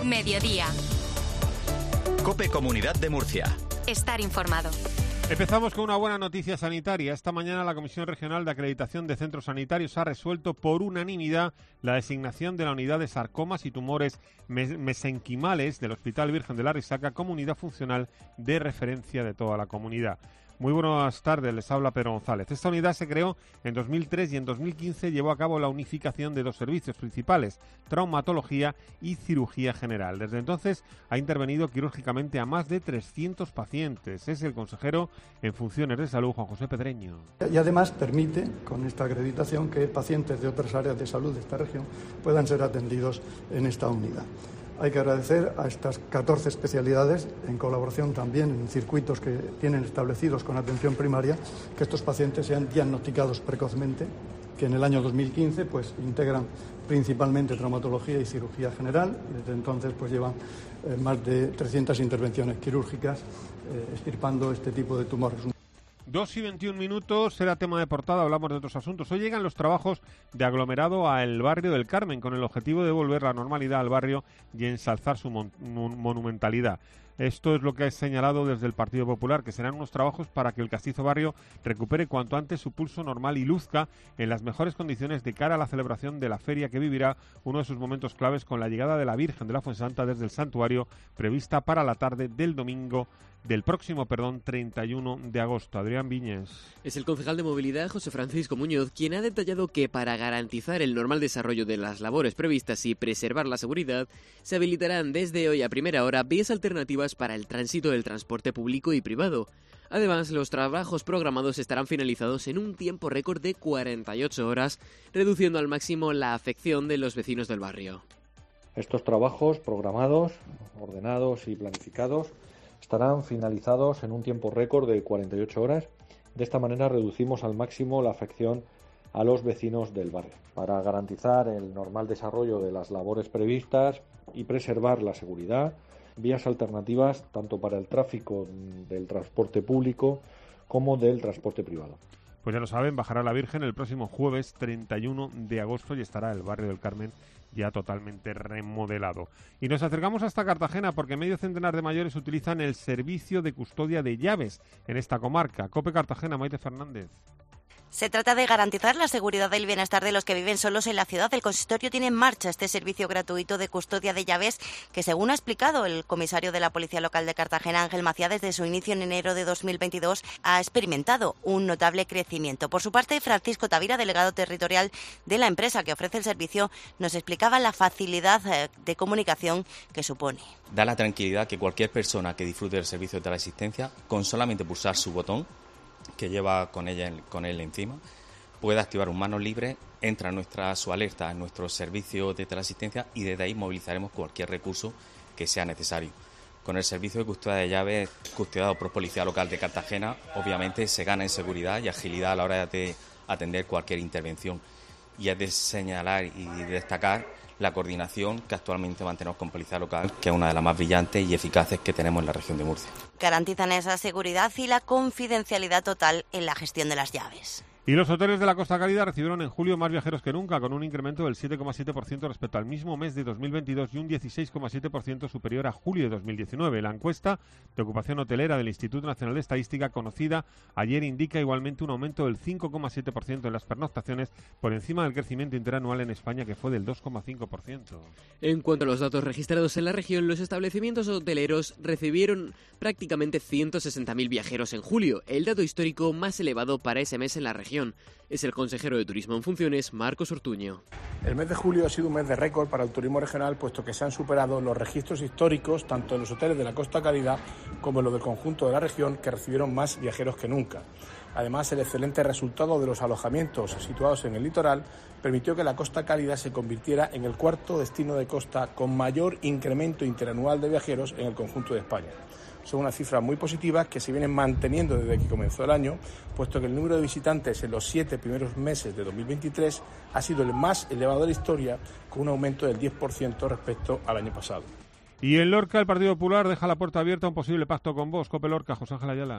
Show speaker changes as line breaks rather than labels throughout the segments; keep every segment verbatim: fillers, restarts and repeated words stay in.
Mediodía.
COPE Comunidad de Murcia.
Estar informado.
Empezamos con una buena noticia sanitaria. Esta mañana la Comisión Regional de Acreditación de Centros Sanitarios ha resuelto por unanimidad la designación de la unidad de sarcomas y tumores mes- mesenquimales del Hospital Virgen de la Risaca como unidad funcional de referencia de toda la comunidad. Muy buenas tardes, les habla Pedro González. Esta unidad se creó en dos mil tres y en dos mil quince llevó a cabo la unificación de dos servicios principales, traumatología y cirugía general. Desde entonces ha intervenido quirúrgicamente a más de trescientos pacientes. Es el consejero en funciones de salud, Juan José Pedreño.
Y además permite, con esta acreditación, que pacientes de otras áreas de salud de esta región puedan ser atendidos en esta unidad. Hay que agradecer a estas catorce especialidades, en colaboración también en circuitos que tienen establecidos con atención primaria, que estos pacientes sean diagnosticados precozmente, que en el año dos mil quince pues integran principalmente traumatología y cirugía general. Desde entonces pues llevan eh, más de trescientas intervenciones quirúrgicas eh, extirpando este tipo de tumores.
Dos y veintiún minutos, será tema de portada, hablamos de otros asuntos. Hoy llegan los trabajos de aglomerado al barrio del Carmen, con el objetivo de devolver la normalidad al barrio y ensalzar su mon- monumentalidad. Esto es lo que ha señalado desde el Partido Popular, que serán unos trabajos para que el castizo barrio recupere cuanto antes su pulso normal y luzca en las mejores condiciones de cara a la celebración de la feria, que vivirá uno de sus momentos claves con la llegada de la Virgen de la Fuensanta desde el santuario, prevista para la tarde del domingo del próximo, perdón, treinta y uno de agosto. Adrián Viñes.
Es el concejal de Movilidad, José Francisco Muñoz, quien ha detallado que para garantizar el normal desarrollo de las labores previstas y preservar la seguridad, se habilitarán desde hoy a primera hora vías alternativas para el tránsito del transporte público y privado. Además, los trabajos programados estarán finalizados en un tiempo récord de cuarenta y ocho horas, reduciendo al máximo la afección de los vecinos del barrio.
Estos trabajos programados, ordenados y planificados estarán finalizados en un tiempo récord de cuarenta y ocho horas. De esta manera reducimos al máximo la afección a los vecinos del barrio. Para garantizar el normal desarrollo de las labores previstas y preservar la seguridad, vías alternativas tanto para el tráfico del transporte público como del transporte privado.
Pues ya lo saben, bajará la Virgen el próximo jueves treinta y uno de agosto y estará el barrio del Carmen ya totalmente remodelado. Y nos acercamos hasta Cartagena porque medio centenar de mayores utilizan el servicio de custodia de llaves en esta comarca. COPE Cartagena, Maite Fernández.
Se trata de garantizar la seguridad y el bienestar de los que viven solos en la ciudad. El consistorio tiene en marcha este servicio gratuito de custodia de llaves que, según ha explicado el comisario de la Policía Local de Cartagena, Ángel Maciá, desde su inicio en enero de dos mil veintidós ha experimentado un notable crecimiento. Por su parte, Francisco Tavira, delegado territorial de la empresa que ofrece el servicio, nos explicaba la facilidad de comunicación que supone.
Da la tranquilidad que cualquier persona que disfrute del servicio de teleasistencia, con solamente pulsar su botón, que lleva con ella con él encima, puede activar un manos libre, entra a nuestra su alerta en nuestro servicio de teleasistencia y desde ahí movilizaremos cualquier recurso que sea necesario. Con el servicio de custodia de llaves custodiado por Policía Local de Cartagena, obviamente se gana en seguridad y agilidad a la hora de atender cualquier intervención. Y es de señalar y destacar la coordinación que actualmente mantenemos con Policía Local, que es una de las más brillantes y eficaces que tenemos en la región de Murcia.
Garantizan esa seguridad y la confidencialidad total en la gestión de las llaves.
Y los hoteles de la Costa Cálida recibieron en julio más viajeros que nunca, con un incremento del siete coma siete por ciento respecto al mismo mes de dos mil veintidós y un dieciséis coma siete por ciento superior a julio de dos mil diecinueve. La encuesta de ocupación hotelera del Instituto Nacional de Estadística, conocida ayer, indica igualmente un aumento del cinco coma siete por ciento en las pernoctaciones, por encima del crecimiento interanual en España, que fue del dos coma cinco por ciento.
En cuanto a los datos registrados en la región, los establecimientos hoteleros recibieron prácticamente ciento sesenta mil viajeros en julio, el dato histórico más elevado para ese mes en la región. Es el consejero de Turismo en funciones, Marcos Ortuño.
El mes de julio ha sido un mes de récord para el turismo regional, puesto que se han superado los registros históricos tanto en los hoteles de la Costa Cálida como en los del conjunto de la región, que recibieron más viajeros que nunca. Además, el excelente resultado de los alojamientos situados en el litoral permitió que la Costa Cálida se convirtiera en el cuarto destino de costa con mayor incremento interanual de viajeros en el conjunto de España. Son unas cifras muy positivas que se vienen manteniendo desde que comenzó el año, puesto que el número de visitantes en los siete primeros meses de dos mil veintitrés ha sido el más elevado de la historia, con un aumento del diez por ciento respecto al año pasado.
Y en Lorca, el Partido Popular deja la puerta abierta a un posible pacto con Vox. COPE Lorca, José Ángel Ayala.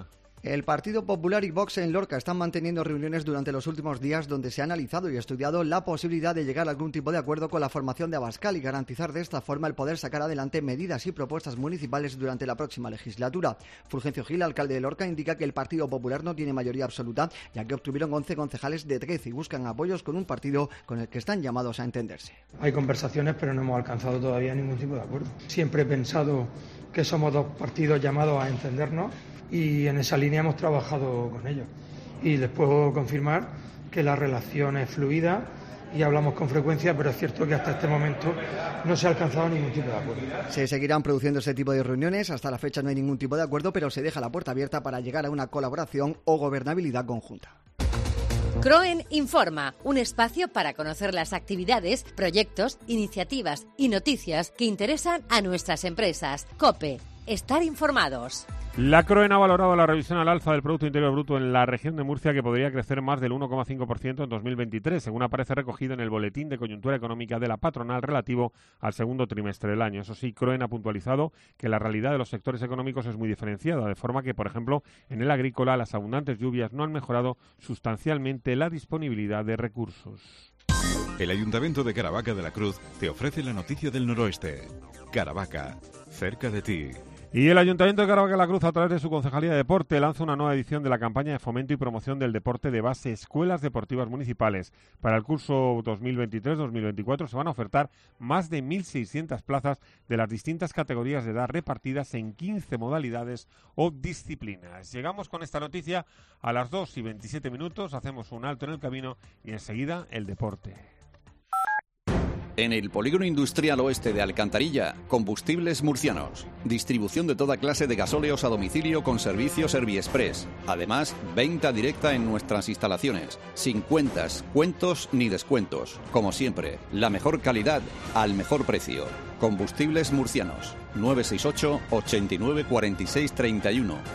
El Partido Popular y Vox en Lorca están manteniendo reuniones durante los últimos días donde se ha analizado y estudiado la posibilidad de llegar a algún tipo de acuerdo con la formación de Abascal y garantizar de esta forma el poder sacar adelante medidas y propuestas municipales durante la próxima legislatura. Fulgencio Gil, alcalde de Lorca, indica que el Partido Popular no tiene mayoría absoluta, ya que obtuvieron once concejales de trece y buscan apoyos con un partido con el que están llamados a entenderse.
Hay conversaciones, pero no hemos alcanzado todavía ningún tipo de acuerdo. Siempre he pensado que somos dos partidos llamados a entendernos y en esa línea hemos trabajado con ellos. Y les puedo confirmar que la relación es fluida y hablamos con frecuencia, pero es cierto que hasta este momento no se ha alcanzado ningún tipo de acuerdo.
Se seguirán produciendo este tipo de reuniones. Hasta la fecha no hay ningún tipo de acuerdo, pero se deja la puerta abierta para llegar a una colaboración o gobernabilidad conjunta.
CROEN Informa, un espacio para conocer las actividades, proyectos, iniciativas y noticias que interesan a nuestras empresas. COPE, estar informados.
La CROEN ha valorado la revisión al alza del Producto Interior Bruto en la región de Murcia, que podría crecer más del uno coma cinco por ciento en dos mil veintitrés, según aparece recogido en el Boletín de Coyuntura Económica de la patronal relativo al segundo trimestre del año. Eso sí, CROEN ha puntualizado que la realidad de los sectores económicos es muy diferenciada, de forma que, por ejemplo, en el agrícola las abundantes lluvias no han mejorado sustancialmente la disponibilidad de recursos.
El Ayuntamiento de Caravaca de la Cruz te ofrece la noticia del noroeste. Caravaca, cerca de ti.
Y el Ayuntamiento de Caravaca de la Cruz, a través de su Concejalía de Deporte, lanza una nueva edición de la campaña de fomento y promoción del deporte de base Escuelas Deportivas Municipales. Para el curso dos mil veintitrés dos mil veinticuatro se van a ofertar más de mil seiscientas plazas de las distintas categorías de edad repartidas en quince modalidades o disciplinas. Llegamos con esta noticia a las dos y veintisiete minutos, hacemos un alto en el camino y enseguida el deporte.
En el Polígono Industrial Oeste de Alcantarilla, Combustibles Murcianos. Distribución de toda clase de gasóleos a domicilio con servicio Serviexpress. Además, venta directa en nuestras instalaciones. Sin cuentas, cuentos ni descuentos. Como siempre, la mejor calidad al mejor precio. Combustibles Murcianos. nueve seis ocho, ochenta y nueve, cuarenta y seis, treinta y uno.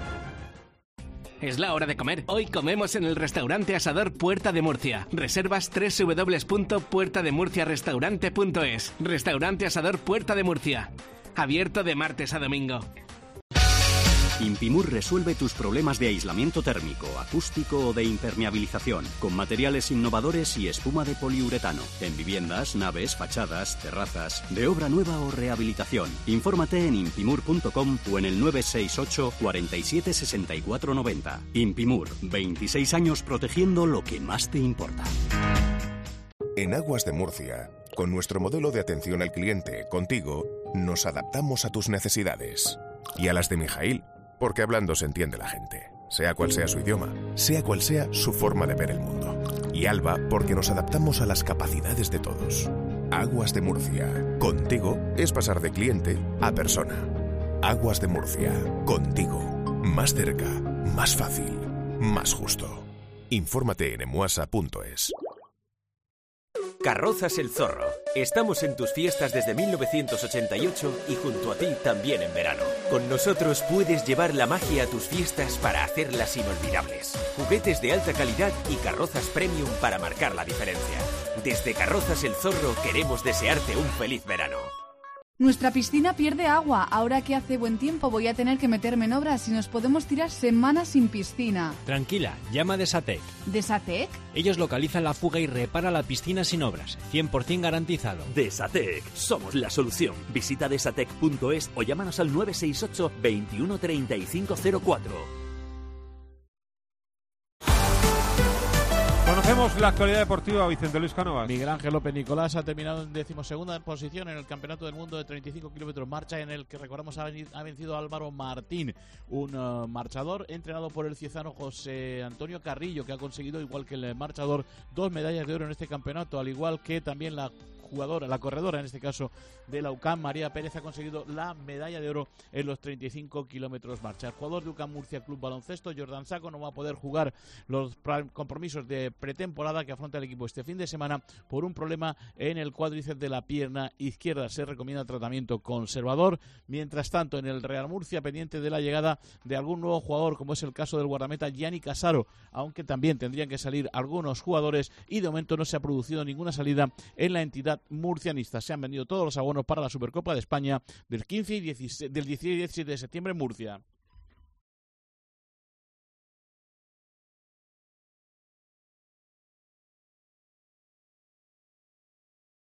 Es la hora de comer. Hoy comemos en el restaurante Asador Puerta de Murcia. Reservas doble u doble u doble u punto puerta de murcia restaurante punto es. Restaurante Asador Puerta de Murcia. Abierto de martes a domingo.
Impimur resuelve tus problemas de aislamiento térmico, acústico o de impermeabilización con materiales innovadores y espuma de poliuretano. En viviendas, naves, fachadas, terrazas, de obra nueva o rehabilitación. Infórmate en impimur punto com o en el nueve seis ocho, cuarenta y siete, sesenta y cuatro, noventa. Impimur, veintiséis años protegiendo lo que más te importa.
En Aguas de Murcia, con nuestro modelo de atención al cliente, contigo, nos adaptamos a tus necesidades. Y a las de Mijail, porque hablando se entiende la gente, sea cual sea su idioma, sea cual sea su forma de ver el mundo. Y Alba, porque nos adaptamos a las capacidades de todos. Aguas de Murcia, contigo es pasar de cliente a persona. Aguas de Murcia, contigo, más cerca, más fácil, más justo. Infórmate en emuasa punto es.
Carrozas El Zorro. Estamos en tus fiestas desde mil novecientos ochenta y ocho y junto a ti también en verano. Con nosotros puedes llevar la magia a tus fiestas para hacerlas inolvidables. Juguetes de alta calidad y carrozas premium para marcar la diferencia. Desde Carrozas El Zorro queremos desearte un feliz verano.
Nuestra piscina pierde agua. Ahora que hace buen tiempo voy a tener que meterme en obras y nos podemos tirar semanas sin piscina.
Tranquila, llama a Desatec.
¿Desatec?
Ellos localizan la fuga y reparan la piscina sin obras. cien por ciento garantizado.
Desatec, somos la solución. Visita desatec punto es o llámanos al nueve seis ocho, veintiuno, treinta y cinco cero cuatro.
Conocemos la actualidad deportiva, Vicente Luis Cánovas.
Miguel Ángel López Nicolás ha terminado en decimosegunda posición en el Campeonato del Mundo de treinta y cinco kilómetros marcha, en el que recordamos ha, venido, ha vencido a Álvaro Martín, un uh, marchador entrenado por el ciezano José Antonio Carrillo, que ha conseguido, igual que el marchador, dos medallas de oro en este campeonato, al igual que también la jugadora, la corredora en este caso de la U C A M, María Pérez, ha conseguido la medalla de oro en los treinta y cinco kilómetros marcha. El jugador de U C A M Murcia Club Baloncesto, Jordan Saco, no va a poder jugar los compromisos de pretemporada que afronta el equipo este fin de semana por un problema en el cuádriceps de la pierna izquierda. Se recomienda tratamiento conservador. Mientras tanto, en el Real Murcia, pendiente de la llegada de algún nuevo jugador, como es el caso del guardameta Gianni Casaro, aunque también tendrían que salir algunos jugadores, y de momento no se ha producido ninguna salida en la entidad murcianista. Se han vendido todos los abonos para la Supercopa de España del quince y dieciséis, del dieciséis y diecisiete de septiembre en Murcia.